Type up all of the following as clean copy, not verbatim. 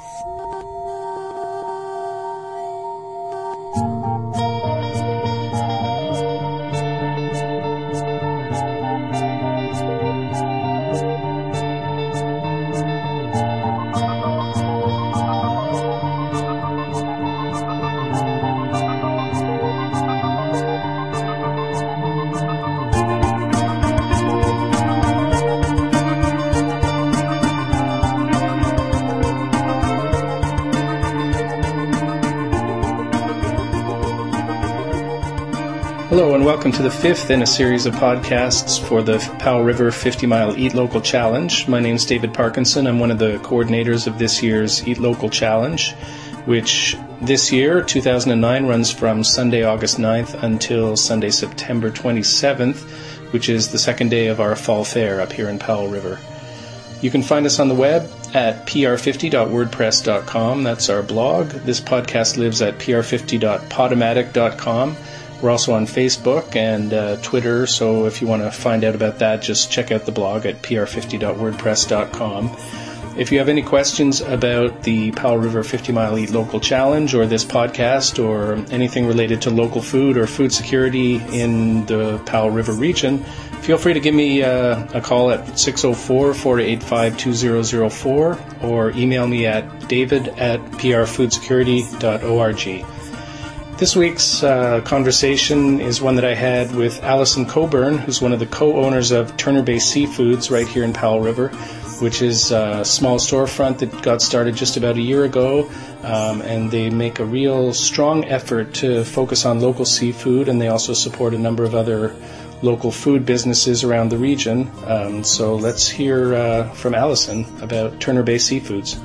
Hello and welcome to the fifth in a series of podcasts for the Powell River 50 Mile Eat Local Challenge. My name is David Parkinson. I'm one of the coordinators of this year's Eat Local Challenge, which this year, 2009, runs from Sunday, August 9th until Sunday, September 27th, which is the second day of our fall fair up here in Powell River. You can find us on the web at pr50.wordpress.com. That's our blog. This podcast lives at pr50.podomatic.com. We're also on Facebook and Twitter, so if you want to find out about that, just check out the blog at pr50.wordpress.com. If you have any questions about the Powell River 50 Mile Eat Local Challenge or this podcast or anything related to local food or food security in the Powell River region, feel free to give me a call at 604-485-2004 or email me at david@prfoodsecurity.org. This week's conversation is one that I had with Alison Coburn, who's one of the co-owners of Turner Bay Seafoods right here in Powell River, which is a small storefront that got started just about a year ago, and they make a real strong effort to focus on local seafood, and they also support a number of other local food businesses around the region. So let's hear from Alison about Turner Bay Seafoods.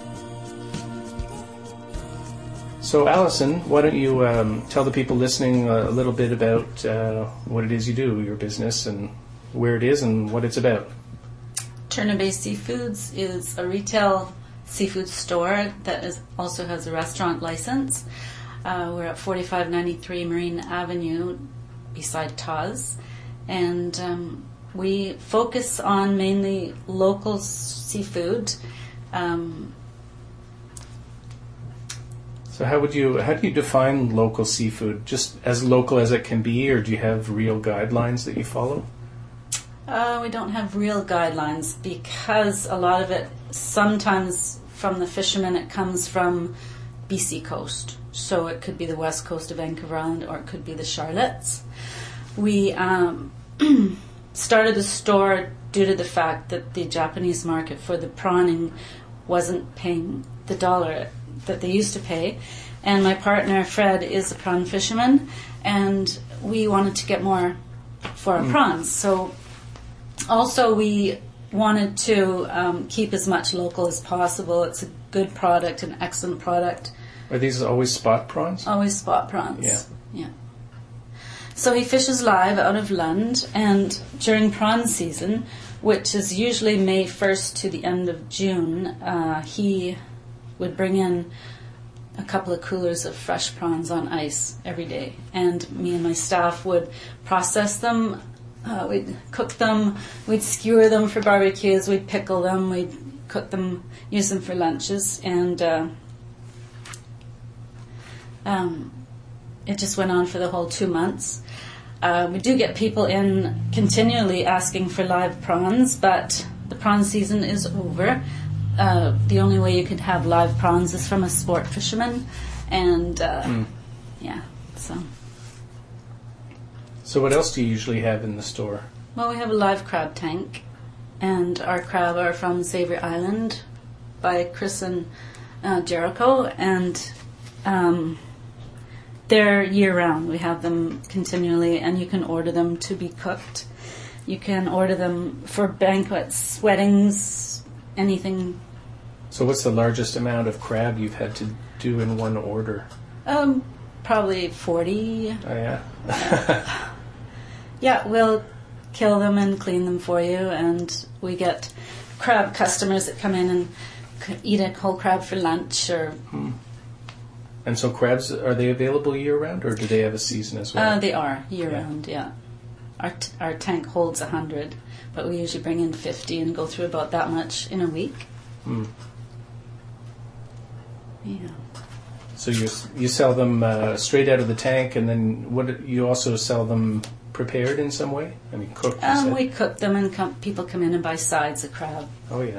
So, Alison, why don't you tell the people listening a little bit about what it is you do, your business, and where it is and what it's about. Turner Bay Seafoods is a retail seafood store that also has a restaurant license. We're at 4593 Marine Avenue beside Taz. And we focus on mainly local seafood. So how do you define local seafood? Just as local as it can be, or do you have real guidelines that you follow? We don't have real guidelines because a lot of it, sometimes from the fishermen, it comes from BC coast. So it could be the west coast of Vancouver Island or it could be the Charlottes. We started the store due to the fact that the Japanese market for the prawning wasn't paying the dollar that they used to pay, and my partner Fred is a prawn fisherman, and we wanted to get more for our prawns. So also we wanted to keep as much local as possible. It's a good product, an excellent product. Are these always spot prawns? Always spot prawns. Yeah. So he fishes live out of Lund, and during prawn season, which is usually May 1st to the end of June, he would bring in a couple of coolers of fresh prawns on ice every day. And me and my staff would process them, we'd cook them, we'd skewer them for barbecues, we'd pickle them, we'd cook them, use them for lunches, and it just went on for the whole 2 months. We do get people in continually asking for live prawns, but the prawn season is over. The only way you could have live prawns is from a sport fisherman, and So what else do you usually have in the store? Well, we have a live crab tank, and our crab are from Savory Island by Chris and Jericho, and they're year-round. We have them continually, and you can order them to be cooked. You can order them for banquets, weddings, anything. So what's the largest amount of crab you've had to do in one order? Probably 40. Oh, yeah? Yeah, we'll kill them and clean them for you, and we get crab customers that come in and eat a whole crab for lunch. And so crabs, are they available year-round, or do they have a season as well? They are year-round, yeah. Our tank holds 100, but we usually bring in 50 and go through about that much in a week. Yeah. So you sell them straight out of the tank, and then you also sell them prepared in some way? I mean, cooked. We cook them, and people come in and buy sides of crab. Oh yeah.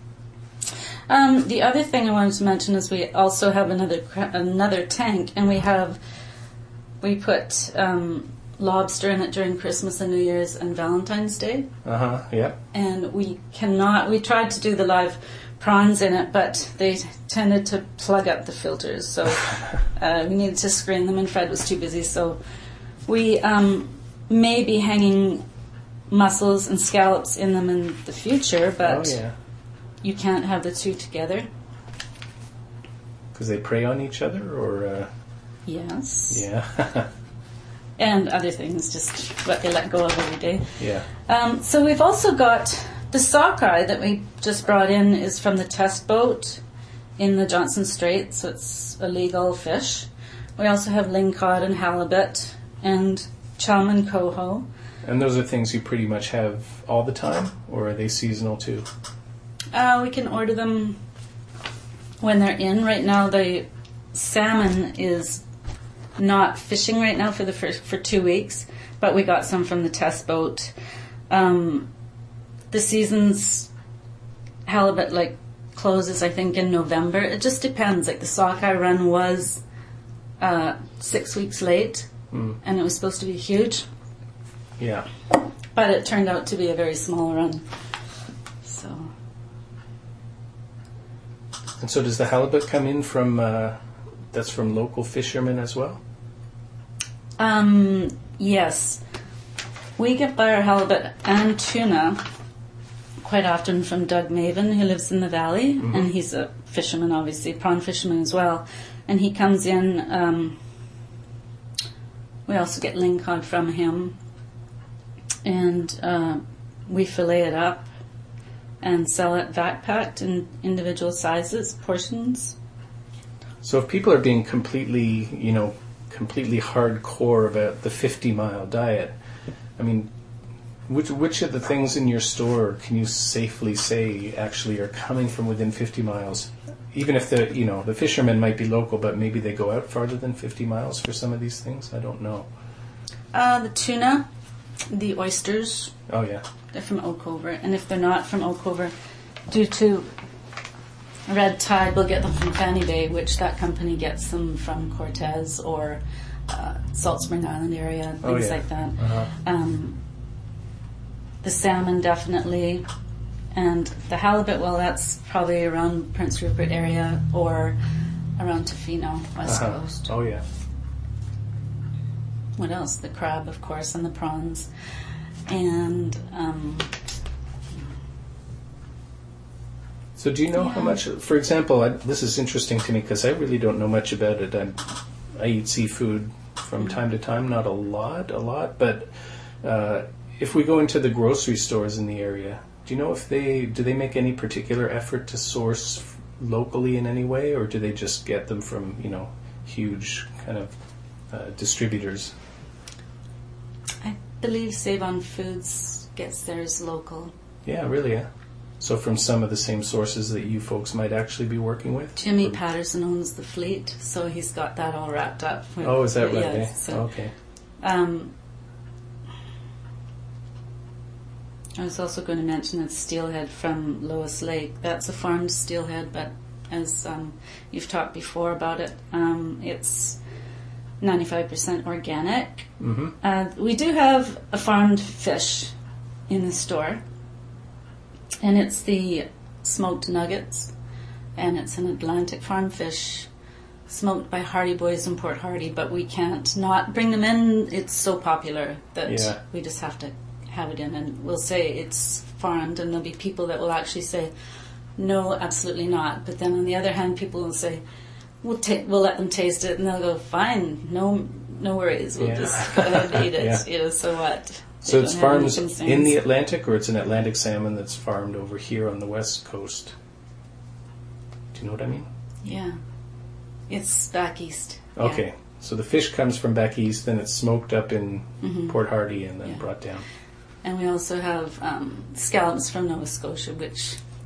The other thing I wanted to mention is we also have another tank, and we put lobster in it during Christmas and New Year's and Valentine's Day. Yeah. And we tried to do the live prawns in it, but they tended to plug up the filters, so we needed to screen them, and Fred was too busy, so we may be hanging mussels and scallops in them in the future, but you can't have the two together. Because they prey on each other, or? Yes. Yeah. And other things, just what they let go of every day. Yeah. So we've also got the sockeye that we just brought in is from the test boat in the Johnson Strait, so it's a legal fish. We also have lingcod and halibut and chum and coho. And those are things you pretty much have all the time, or are they seasonal too? We can order them when they're in. Right now, the salmon is not fishing right now for 2 weeks, but we got some from the test boat. The season's halibut closes, I think, in November. It just depends. Like the sockeye run was 6 weeks late, and it was supposed to be huge. Yeah. But it turned out to be a very small run. So. And so does the halibut come in from, that's from local fishermen as well? Yes. We get by our halibut and tuna quite often from Doug Maven, who lives in the valley, and he's a fisherman, obviously, prawn fisherman as well. And he comes in, we also get lingcod from him, and we fillet it up and sell it vac-packed in individual sizes, portions. So if people are being completely hardcore about the 50-mile diet, I mean, which of the things in your store can you safely say actually are coming from within 50 miles? Even if the fishermen might be local, but maybe they go out farther than 50 miles for some of these things? I don't know. The tuna, the oysters. Oh, yeah. They're from Oakover. And if they're not from Oakover, due to red tide, we'll get them from Fanny Bay, which that company gets them from Cortez or Salt Spring Island area, things like that. The salmon, definitely. And the halibut, well, that's probably around Prince Rupert area or around Tofino, West Coast. Oh, yeah. What else? The crab, of course, and the prawns. And... So do you know how much, for example, this is interesting to me because I really don't know much about it. I eat seafood from time to time, not a lot, but if we go into the grocery stores in the area, do you know if do they make any particular effort to source locally in any way, or do they just get them from, huge kind of distributors? I believe Save On Foods gets theirs local. Yeah, really, yeah. So from some of the same sources that you folks might actually be working with? Jimmy Patterson owns the fleet, so he's got that all wrapped up. Oh, is that right? Yeah, eh? so, okay. I was also going to mention that steelhead from Lois Lake. That's a farmed steelhead, but as you've talked before about it, it's 95% organic. We do have a farmed fish in the store, and it's the smoked nuggets, and it's an Atlantic farm fish smoked by Hardy Boys in Port Hardy, but we can't not bring them in. It's so popular that we just have to have it in, and we'll say it's farmed, and there'll be people that will actually say, no, absolutely not. But then on the other hand, people will say, we'll let them taste it, and they'll go, fine, no worries, we'll just go ahead and eat it. So what? So it's farmed in the Atlantic, or it's an Atlantic salmon that's farmed over here on the west coast? Do you know what I mean? Yeah. It's back east. Okay. Yeah. So the fish comes from back east, then it's smoked up in Port Hardy and then brought down. And we also have scallops from Nova Scotia, which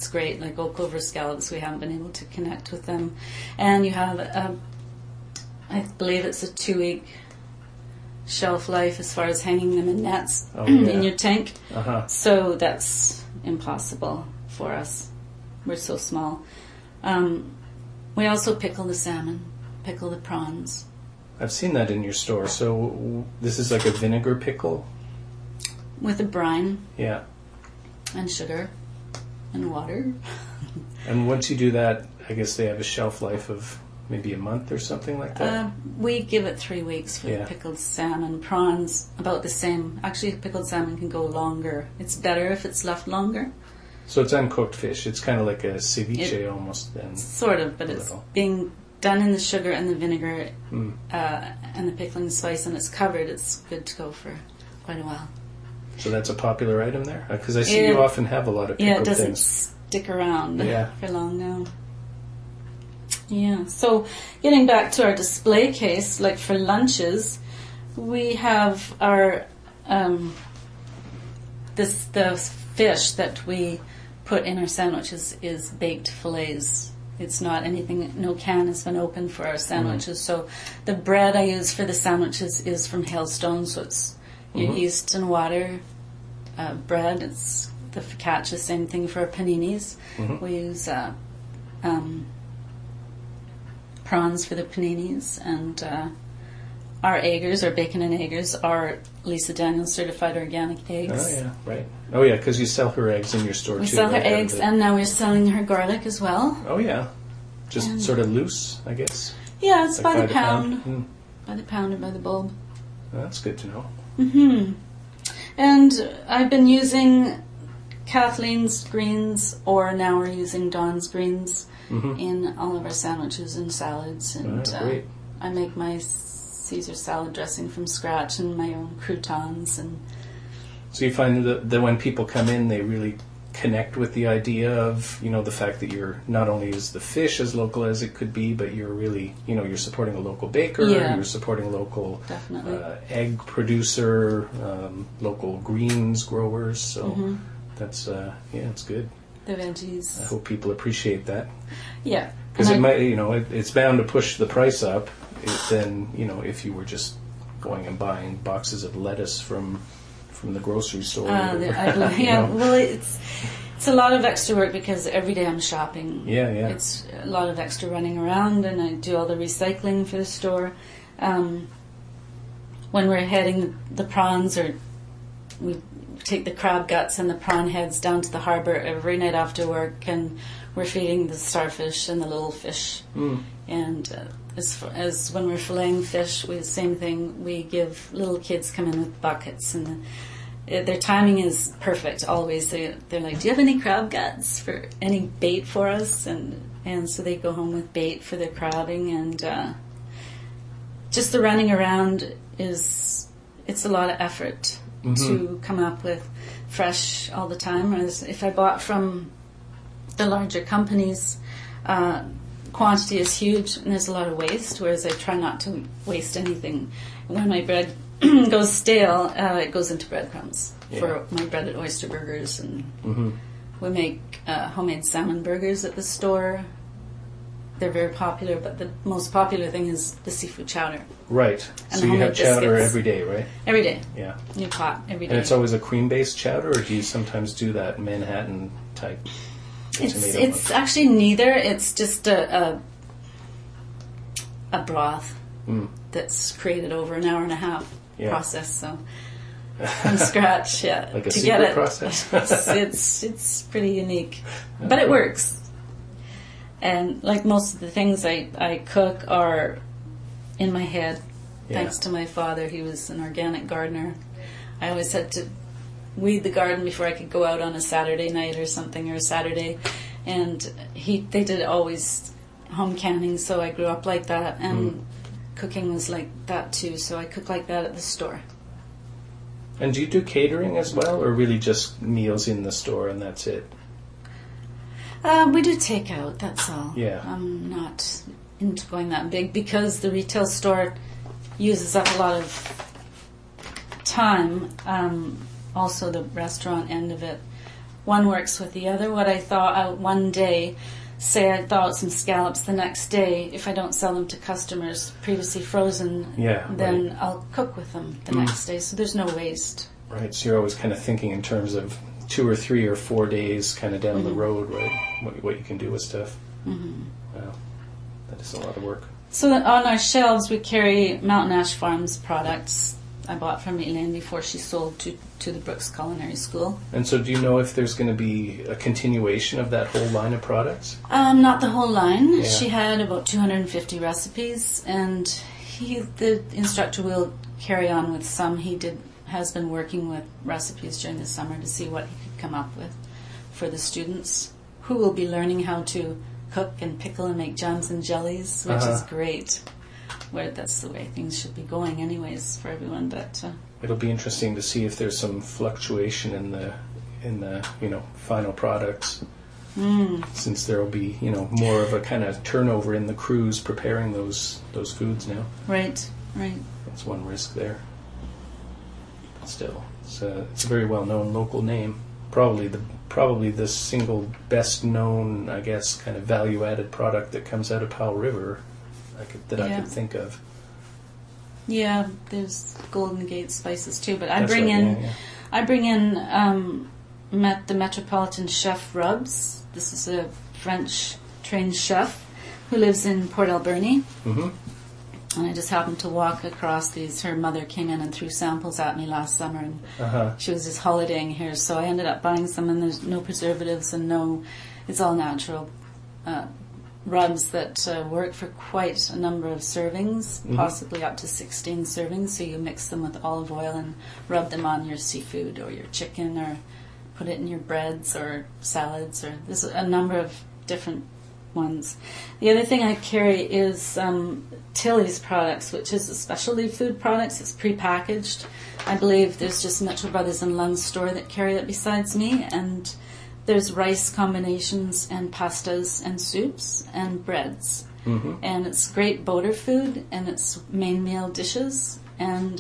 it's great. Like oak clover scallops, we haven't been able to connect with them. And you have, I believe it's a 2-week shelf life as far as hanging them in nets in your tank. So that's impossible for us. We're so small. We also pickle the salmon, pickle the prawns. I've seen that in your store. So this is like a vinegar pickle? With a brine. Yeah. And sugar and water. And once you do that, I guess they have a shelf life of maybe a month or something like that? We give it 3 weeks for the pickled salmon. Prawns, about the same. Actually, pickled salmon can go longer. It's better if it's left longer. So it's uncooked fish. It's kind of like a ceviche almost then. Sort of, but it's being done in the sugar and the vinegar and the pickling spice, and it's covered. It's good to go for quite a while. So that's a popular item there? Because I see you often have a lot of pickled things. Yeah, it doesn't stick around for long now. Yeah, so getting back to our display case, like for lunches, we have our the fish that we put in our sandwiches is baked fillets. It's not anything, no can has been opened for our sandwiches. So the bread I use for the sandwiches is from Hailstone, so it's your yeast and water bread. It's the focaccia, same thing for our paninis. We use prawns for the paninis, and our eggers, our bacon and eggers, are Lisa Daniels certified organic eggs. Oh yeah, right. Oh yeah, because you sell her eggs in your store too. We sell her eggs, and now we're selling her garlic as well. Oh yeah, just sort of loose, I guess. Yeah, it's like by the pound. By the pound or by the bulb. Well, that's good to know. And I've been using Kathleen's greens, or now we're using Dawn's greens in all of our sandwiches and salads. And great. I make my Caesar salad dressing from scratch and my own croutons. And so you find that when people come in, they really connect with the idea of, the fact that you're not only is the fish as local as it could be, but you're really, you're supporting a local baker, you're supporting a local egg producer, local greens growers. So that's, it's good. The veggies. I hope people appreciate that. Yeah. Because it might, it's bound to push the price up. Then, if you were just going and buying boxes of lettuce from the grocery store. Well, it's a lot of extra work because every day I'm shopping. Yeah. It's a lot of extra running around, and I do all the recycling for the store. When we're heading the prawns, or we take the crab guts and the prawn heads down to the harbour every night after work, and we're feeding the starfish and the little fish. And as when we're filleting fish, the same thing. We give little kids come in with buckets, and their timing is perfect always. They're like, "Do you have any crab guts for any bait for us?" And so they go home with bait for their crabbing, and just the running around it's a lot of effort to come up with fresh all the time. Whereas if I bought from the larger companies, quantity is huge and there's a lot of waste, whereas I try not to waste anything. When my bread goes stale, it goes into breadcrumbs for my breaded oyster burgers, and we make homemade salmon burgers at the store. They're very popular, but the most popular thing is the seafood chowder. Right. And so you have chowder every day, right? Every day. Yeah. New pot every day. And it's always a cream-based chowder, or do you sometimes do that Manhattan type? It's actually neither. It's just a broth that's created over an hour and a half process. So from scratch, like a to secret get it, process. it's pretty unique, but it works. And like most of the things I cook are in my head, thanks to my father. He was an organic gardener. I always had to weed the garden before I could go out on a Saturday night or something, or a Saturday. And they did always home canning, so I grew up like that. And cooking was like that too, so I cook like that at the store. And do you do catering as well, or really just meals in the store and that's it? We do takeout, that's all. Yeah. I'm not into going that big because the retail store uses up a lot of time. Also, the restaurant end of it. one works with the other. What I thaw out one day, say I thaw out some scallops the next day, if I don't sell them to customers previously frozen, then right. I'll cook with them the next day, so there's no waste. Right, so you're always kind of thinking in terms of 2 or 3 or 4 days kind of down the road, right? What you can do with stuff. Wow, that is a lot of work. So that on our shelves we carry Mountain Ash Farms products I bought from Elaine before she sold to the Brooks Culinary School. And so do you know if there's going to be a continuation of that whole line of products? Not the whole line. Yeah. She had about 250 recipes, and the instructor will carry on with some. He has been working with recipes during the summer to see what he could come up with for the students, who will be learning how to cook and pickle and make jams and jellies, which is great. Where that's the way things should be going anyways for everyone, but it'll be interesting to see if there's some fluctuation in the final products, since there'll be more of a kind of turnover in the crews preparing those foods now. Right. That's one risk there. But still, it's a very well known local name. Probably the single best known, I guess, kind of value added product that comes out of Powell River. I could think of. Yeah, there's Golden Gate spices too, but I bring in the Metropolitan Chef Rubs. This is a French trained chef who lives in Port Alberni. And I just happened to walk across these. Her mother came in and threw samples at me last summer, and she was just holidaying here, so I ended up buying some, and there's no preservatives and it's all natural rubs that work for quite a number of servings, possibly up to 16 servings. So you mix them with olive oil and rub them on your seafood or your chicken, or put it in your breads or salads, or there's a number of different ones. The other thing I carry is Tilly's products, which is a specialty food products. It's prepackaged. I believe there's just Mitchell Brothers and Lund's store that carry it besides me, and there's rice combinations and pastas and soups and breads. And it's great boater food, and it's main meal dishes, and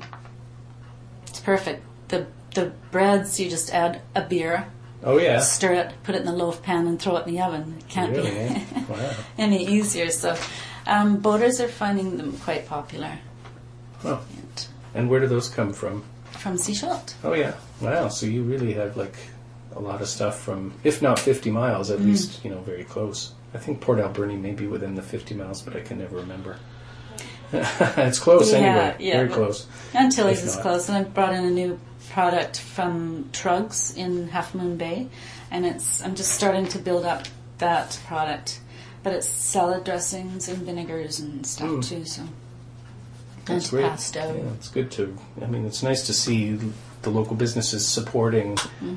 it's perfect. The breads, you just add a beer. Oh, yeah. Stir it, put it in the loaf pan, and throw it in the oven. It can't be wow. any easier. So boaters are finding them quite popular. Oh. And where do those come from? From Seashot. Oh, yeah. Wow, so you really have a lot of stuff from, if not 50 miles, at least, very close. I think Port Alberni may be within the 50 miles, but I can never remember. It's close anyway. Yeah, very close. And Tilly's is close. And I brought in a new product from Trug's in Half Moon Bay, and I'm just starting to build up that product. But it's salad dressings and vinegars and stuff too, so. That's great. Pesto. Yeah, it's good it's nice to see the local businesses supporting,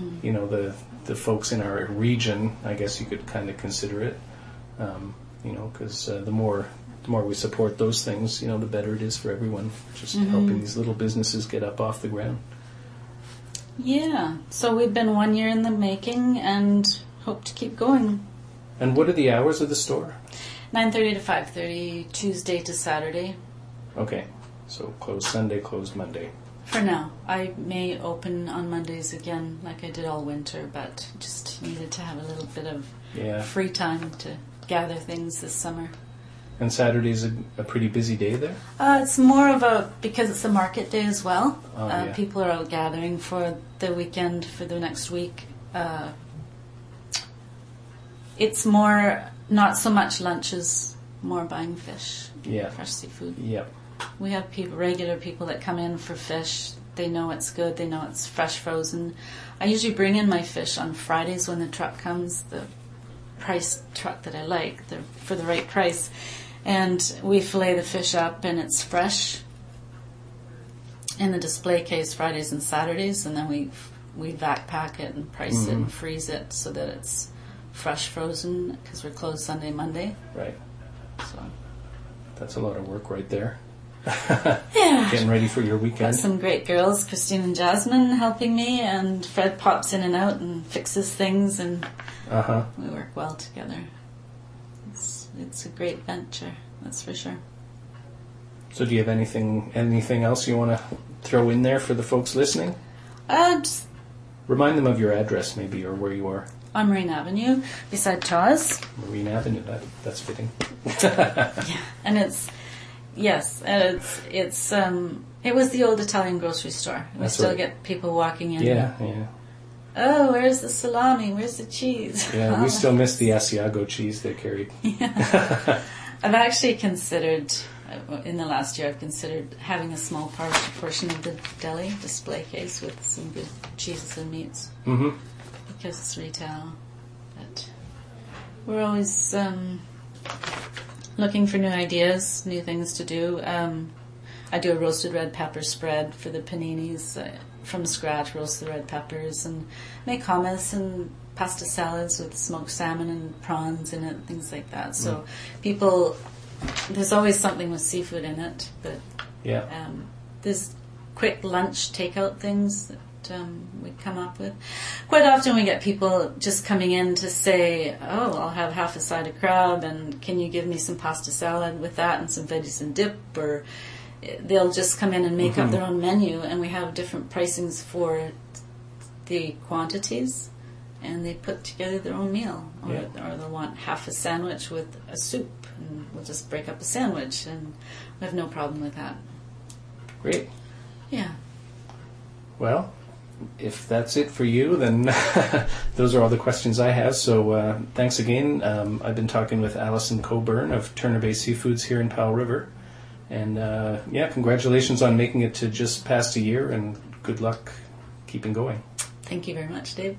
the folks in our region, I guess you could kind of consider it, because the more we support those things, the better it is for everyone, just helping these little businesses get up off the ground. Yeah, so we've been 1 year in the making and hope to keep going. And what are the hours of the store? 9:30 to 5:30, Tuesday to Saturday. Okay, so closed Sunday, closed Monday. For now. I may open on Mondays again like I did all winter, but just needed to have a little bit of free time to gather things this summer. And Saturday's a pretty busy day there? It's more of because it's a market day as well. People are out gathering for the weekend, for the next week. It's more, not so much lunches, more buying fish, fresh seafood. Yep. We have regular people that come in for fish. They know it's good. They know it's fresh frozen. I usually bring in my fish on Fridays when the truck comes, the price truck that I like, for the right price. And we fillet the fish up, and it's fresh in the display case Fridays and Saturdays, and then we vac pack it and price it and freeze it so that it's fresh frozen, because we're closed Sunday, Monday. Right. So that's a lot of work right there. Yeah. Getting ready for your weekend. Got some great girls, Christine and Jasmine, helping me, and Fred pops in and out and fixes things, and we work well together. It's a great venture, that's for sure. So do you have anything else you want to throw in there for the folks listening? Just Remind them of your address, maybe, or where you are. On Marine Avenue, beside Chaw's. Marine Avenue, that's fitting. Yeah, and it was the old Italian grocery store. We That's still right. get people walking in. Yeah. Oh, where's the salami? Where's the cheese? Yeah, we still miss the Asiago cheese they carried. Yeah. I've actually considered, in the last year, I've considered having a small portion of the deli display case with some good cheeses and meats. Mm-hmm. Because it's retail. But we're always looking for new ideas, new things to do. I do a roasted red pepper spread for the paninis from scratch, roast the red peppers, and make hummus and pasta salads with smoked salmon and prawns in it, things like that. So people, there's always something with seafood in it, but there's quick lunch takeout things that we come up with. Quite often we get people just coming in to say, oh, I'll have half a side of crab, and can you give me some pasta salad with that and some veggies and dip, or they'll just come in and make up their own menu, and we have different pricings for the quantities, and they put together their own meal. Or they'll want half a sandwich with a soup, and we'll just break up a sandwich, and we have no problem with that. Great. Yeah. Well, if that's it for you, then those are all the questions I have. So thanks again. I've been talking with Alison Coburn of Turner Bay Seafoods here in Powell River. And congratulations on making it to just past a year, and good luck keeping going. Thank you very much, Dave.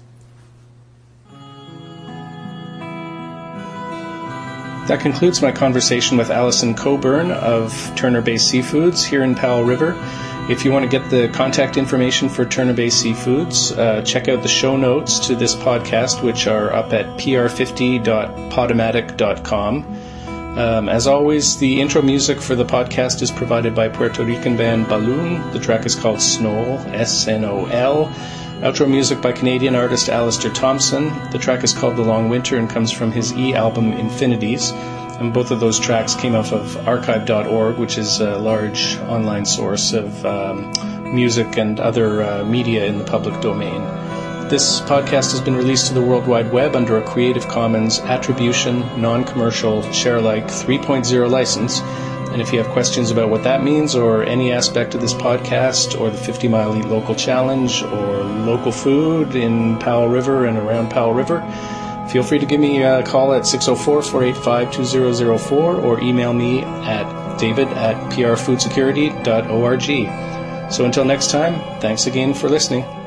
That concludes my conversation with Alison Coburn of Turner Bay Seafoods here in Powell River. If you want to get the contact information for Turner Bay Seafoods, check out the show notes to this podcast, which are up at pr50.podomatic.com. As always, the intro music for the podcast is provided by Puerto Rican band Balloon. The track is called Snol, S-N-O-L. Outro music by Canadian artist Alistair Thompson. The track is called The Long Winter and comes from his album Infinities. And both of those tracks came off of archive.org, which is a large online source of music and other media in the public domain. This podcast has been released to the World Wide Web under a Creative Commons Attribution, Non-Commercial, Share-alike 3.0 license. And if you have questions about what that means, or any aspect of this podcast, or the 50 Mile Eat Local Challenge, or local food in Powell River and around Powell River, feel free to give me a call at 604-485-2004 or email me at david@prfoodsecurity.org. So until next time, thanks again for listening.